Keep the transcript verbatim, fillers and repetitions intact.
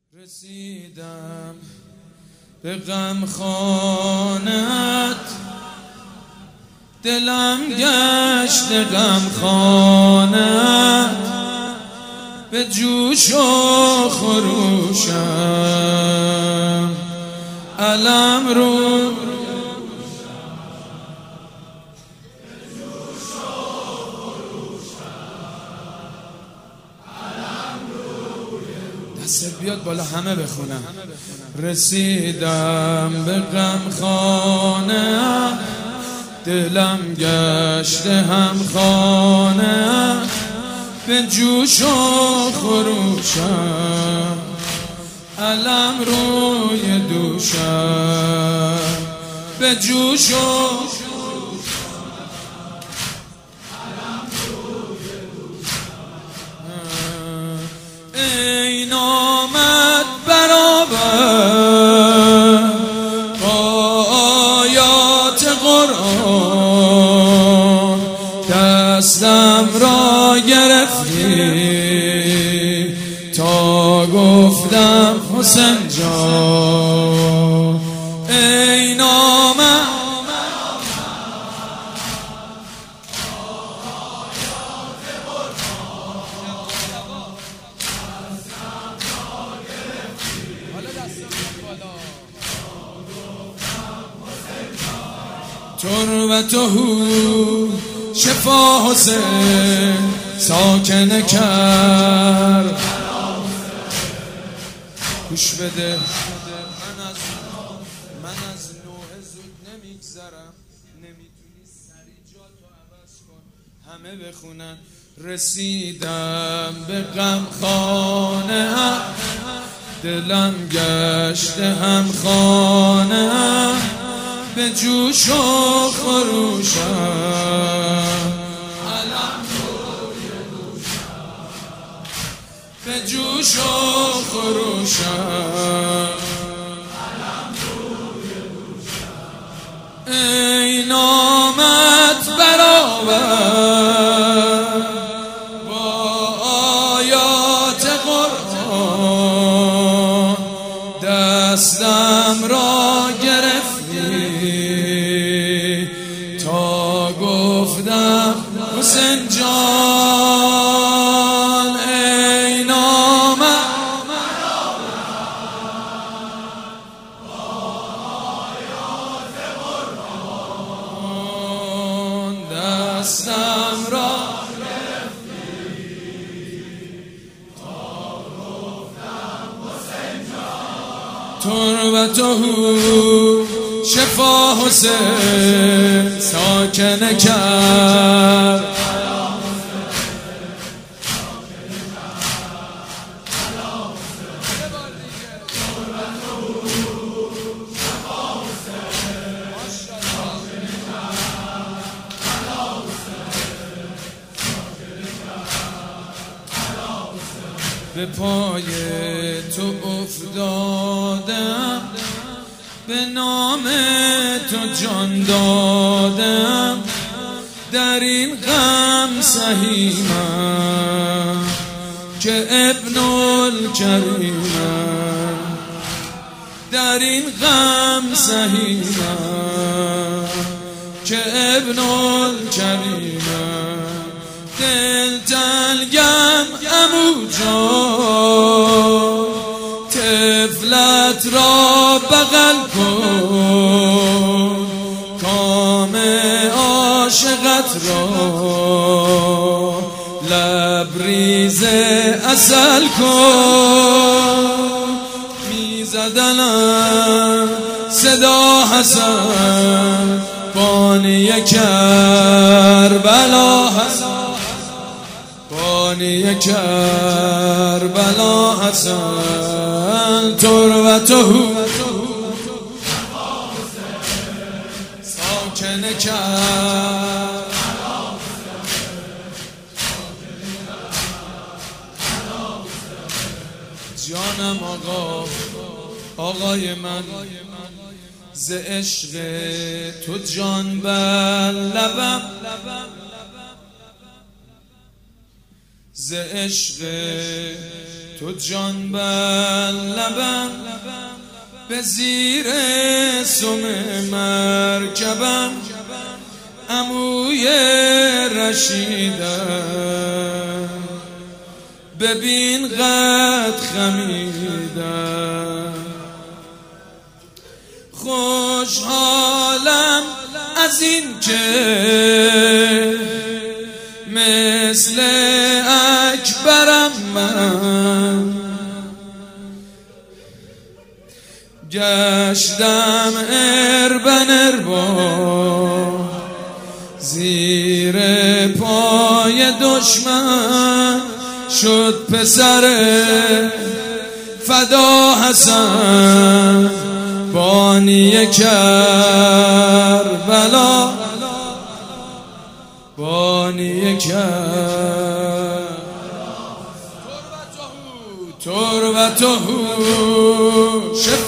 رسیدم به غم خانت، دلم گشت غم خانت، به جوش و خروشم علم رو دست بیاد بالا همه بخونم. رسیدم به غم خانه، دلم گشت هم خانه، به جوش و خروشم علم روی دوشم، به جوش و ای نامت برابر با آیات قرآن، دستم را گرفتی تا گفتم حسین جان. ای نامت تربته شفا حسین ساکن کرد. گوش بده، من از من از نوع زود نمیگذرم، نمیتونی سری جا تو عوض کن. همه بخونن. رسیدم به غم خانه، دلم گشت هم خانه، به جوش و خروشم علم روی دوشم، به جوش و خروشم علم روی دوشم. ای نامت برابر با آیات قرآن، دستم را گرفت تا گفتم حسین جان. ای نامت با آیات قرآن، دستم را گرفتی تا گفتم حسین جان. تربته شفا حسین ساکن کرد. به پای تو افتادم، به نام تو جان دادم، در این غم سهیمم که ابن الکریمم، در این غم سهیمم که ابن الکریمم. دل تلگم عمو جان، طفلت را بغل کن، کام عاشقت را لبریز عسل کن. میزدنم صدا حسن بانی کربلا، حسن بانی کربلا حسن. تربته ساکن کرد. جانم آقا، آقای من، ز عشق تو جان بر لبم، ز عشق تو جان بر لبم، به زیر سم مرکبم عموی رشیدم، ببین قد خمیدم. خوشحالم از این که مثل اکبرم من گشتم اربن اربا زیر پای دشمن، شد پسر فدا حسن بانی کربلا، بانی کربلا. تربته شفا